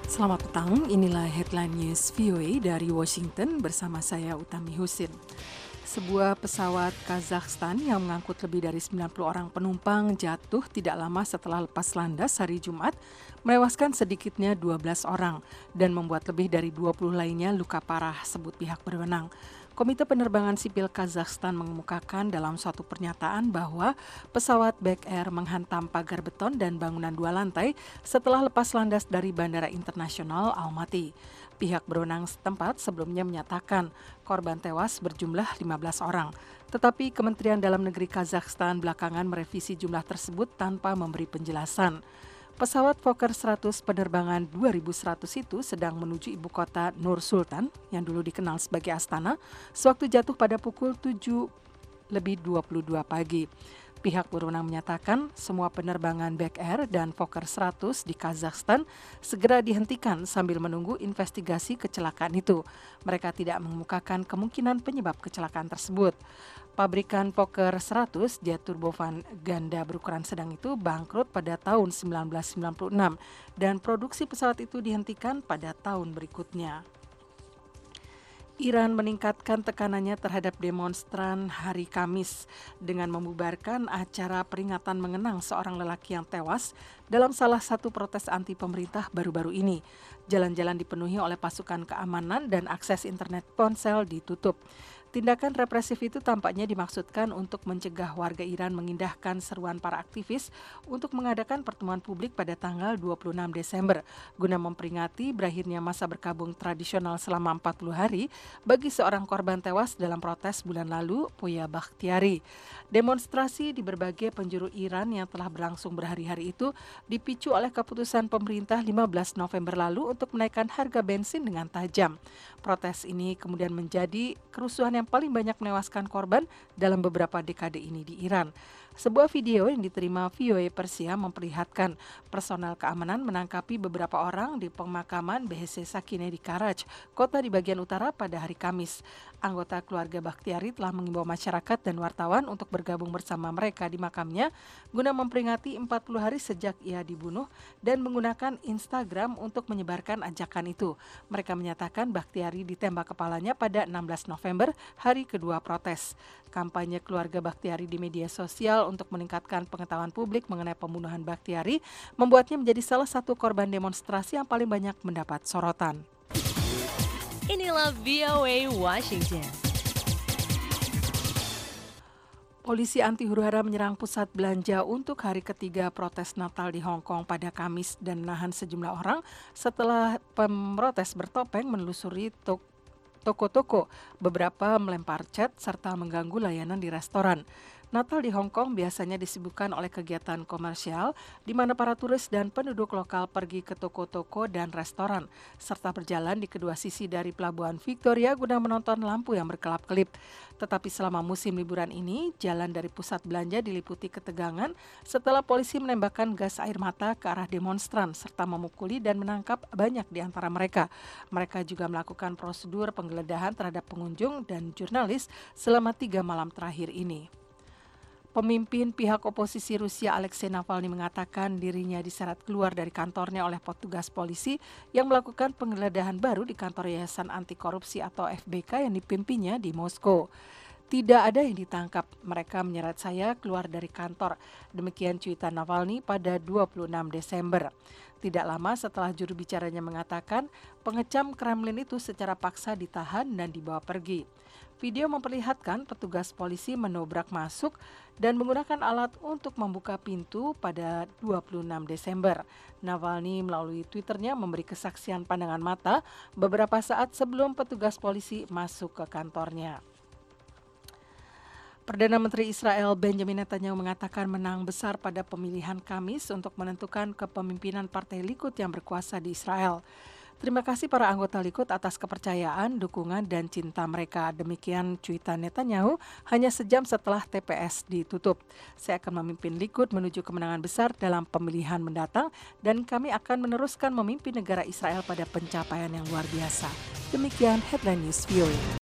Selamat petang, inilah headline news VOA dari Washington bersama saya Utami Husin. Sebuah pesawat Kazakhstan yang mengangkut lebih dari 90 orang penumpang jatuh tidak lama setelah lepas landas hari Jumat, menewaskan sedikitnya 12 orang dan membuat lebih dari 20 lainnya luka parah, sebut pihak berwenang. Komite Penerbangan Sipil Kazakhstan mengemukakan dalam suatu pernyataan bahwa pesawat Back Air menghantam pagar beton dan bangunan 2 lantai setelah lepas landas dari Bandara Internasional Almaty. Pihak berwenang setempat sebelumnya menyatakan korban tewas berjumlah 15 orang. Tetapi Kementerian Dalam Negeri Kazakhstan belakangan merevisi jumlah tersebut tanpa memberi penjelasan. Pesawat Fokker 100 penerbangan 2100 itu sedang menuju ibu kota Nur Sultan yang dulu dikenal sebagai Astana sewaktu jatuh pada pukul 7:22 pagi. Pihak berwenang menyatakan semua penerbangan Back Air dan Fokker 100 di Kazakhstan segera dihentikan sambil menunggu investigasi kecelakaan itu. Mereka tidak mengemukakan kemungkinan penyebab kecelakaan tersebut. Pabrikan Fokker 100 jet turbofan ganda berukuran sedang itu bangkrut pada tahun 1996 dan produksi pesawat itu dihentikan pada tahun berikutnya. Iran meningkatkan tekanannya terhadap demonstran hari Kamis dengan membubarkan acara peringatan mengenang seorang lelaki yang tewas dalam salah satu protes anti pemerintah baru-baru ini. Jalan-jalan dipenuhi oleh pasukan keamanan dan akses internet ponsel ditutup. Tindakan represif itu tampaknya dimaksudkan untuk mencegah warga Iran mengindahkan seruan para aktivis untuk mengadakan pertemuan publik pada tanggal 26 Desember guna memperingati berakhirnya masa berkabung tradisional selama 40 hari bagi seorang korban tewas dalam protes bulan lalu, Poya Bakhtiari. Demonstrasi di berbagai penjuru Iran yang telah berlangsung berhari-hari itu dipicu oleh keputusan pemerintah 15 November lalu untuk menaikkan harga bensin dengan tajam. Protes ini kemudian menjadi kerusuhan yang paling banyak menewaskan korban dalam beberapa dekade ini di Iran. Sebuah video yang diterima VOA Persia memperlihatkan personel keamanan menangkapi beberapa orang di pemakaman BHC Sakineh di Karaj, kota di bagian utara pada hari Kamis. Anggota keluarga Bakhtiari telah mengimbau masyarakat dan wartawan untuk bergabung bersama mereka di makamnya guna memperingati 40 hari sejak ia dibunuh dan menggunakan Instagram untuk menyebarkan ajakan itu. Mereka menyatakan Bakhtiari ditembak kepalanya pada 16 November, hari kedua protes. Kampanye keluarga Bakhtiari di media sosial untuk meningkatkan pengetahuan publik mengenai pembunuhan Bakhtiari membuatnya menjadi salah satu korban demonstrasi yang paling banyak mendapat sorotan. Inilah VOA Washington. Polisi anti huru-hara menyerang pusat belanja untuk hari ketiga protes Natal di Hong Kong pada Kamis dan menahan sejumlah orang setelah pemrotes bertopeng menelusuri toko-toko, beberapa melempar cat serta mengganggu layanan di restoran. Natal di Hong Kong biasanya disibukkan oleh kegiatan komersial di mana para turis dan penduduk lokal pergi ke toko-toko dan restoran serta berjalan di kedua sisi dari Pelabuhan Victoria guna menonton lampu yang berkelap-kelip. Tetapi selama musim liburan ini, jalan dari pusat belanja diliputi ketegangan setelah polisi menembakkan gas air mata ke arah demonstran serta memukuli dan menangkap banyak di antara mereka. Mereka juga melakukan prosedur penggeledahan terhadap pengunjung dan jurnalis selama 3 malam terakhir ini. Pemimpin pihak oposisi Rusia Alexei Navalny mengatakan dirinya diseret keluar dari kantornya oleh petugas polisi yang melakukan penggeledahan baru di kantor Yayasan Anti Korupsi atau FBK yang dipimpinnya di Moskow. Tidak ada yang ditangkap, mereka menyeret saya keluar dari kantor. Demikian cuitan Navalny pada 26 Desember. Tidak lama setelah juru bicaranya mengatakan pengecam Kremlin itu secara paksa ditahan dan dibawa pergi. Video memperlihatkan petugas polisi menobrak masuk dan menggunakan alat untuk membuka pintu pada 26 Desember. Navalny melalui Twitternya memberi kesaksian pandangan mata beberapa saat sebelum petugas polisi masuk ke kantornya. Perdana Menteri Israel Benjamin Netanyahu mengatakan menang besar pada pemilihan Kamis untuk menentukan kepemimpinan Partai Likud yang berkuasa di Israel. Terima kasih para anggota Likud atas kepercayaan, dukungan, dan cinta mereka. Demikian cuitan Netanyahu hanya sejam setelah TPS ditutup. Saya akan memimpin Likud menuju kemenangan besar dalam pemilihan mendatang dan kami akan meneruskan memimpin negara Israel pada pencapaian yang luar biasa. Demikian Headline News VOA.